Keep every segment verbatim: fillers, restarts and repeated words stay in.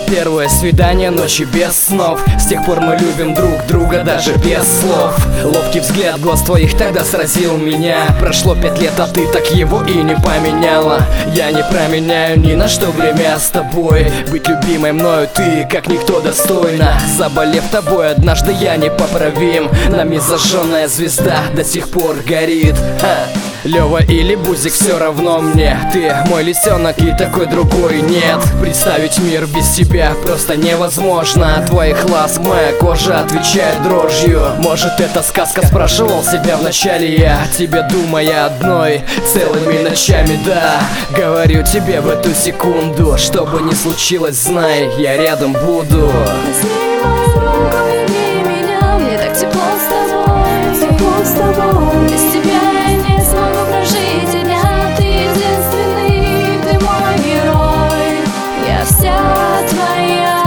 первое свидание, ночи без снов. С тех пор мы любим друг друга даже без слов. Ловкий взгляд глаз твоих тогда сразил меня. Прошло пять лет, а ты так его и не поменяла. Я не променяю ни на что время с тобой. Быть любимой мною ты, как никто, достойна. Заболев тобой, однажды я непоправим. Нами зажженная звезда до сих пор горит. Ха. Лёва или Бузик, все равно мне. Ты мой лисенок и такой другой нет. Представить мир без тебя просто невозможно. От твоих ласк моя кожа отвечает дрожью. Может, это сказка, спрашивал себя вначале я, тебе думая одной целыми ночами, да. Говорю тебе в эту секунду, что бы ни случилось, знай, я рядом буду. Мне так тепло с тобой, тепло с тобой. Без тебя я не смогу прожить и дня. Ты единственный, ты мой герой. Я вся твоя,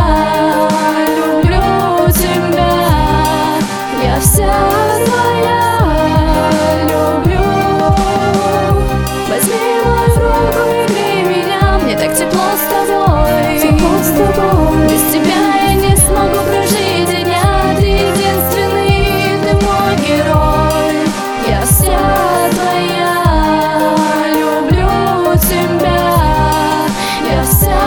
люблю тебя. Я вся твоя, люблю. Возьми мою руку и грей меня. Мне так тепло с тобой, тепло с тобой. Без тебя я не смогу прожить и дня. Ты единственный, ты мой герой. Я вся твоя, люблю тебя. Я вся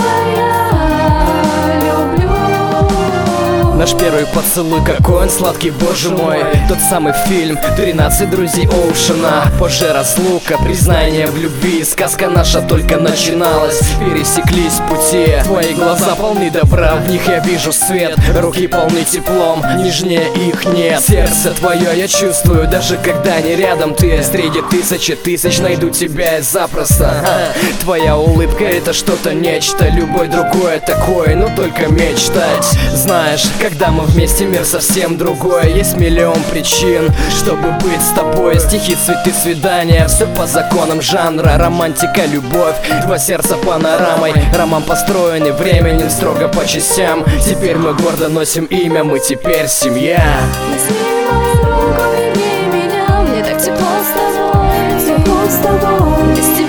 твоя, люблю. Наш первый поцелуй, какой он сладкий, боже мой. Тот самый фильм «тринадцать друзей Оушена». Позже разлука, признание в любви. Сказка наша только начиналась, пересеклись пути. Твои глаза полны добра, в них я вижу свет. Руки полны теплом, нежнее их нет. Сердце твое я чувствую, даже когда не рядом ты. Среди тысячи тысяч найду тебя и запросто. Ха. Твоя улыбка — это что-то нечто. Любой другой такой, но только мечтать. Знаешь, когда мы вместе, мир совсем другой. Есть миллион причин, чтобы быть с тобой. Стихи, цветы, свидания, все по законам жанра. Романтика, любовь, два сердца панорамой. Роман построенный временем, строго по частям. Теперь мы гордо носим имя, мы теперь семья. Возьми мою руку и грей меня. Мне так тепло с тобой, тепло с тобой. Без тебя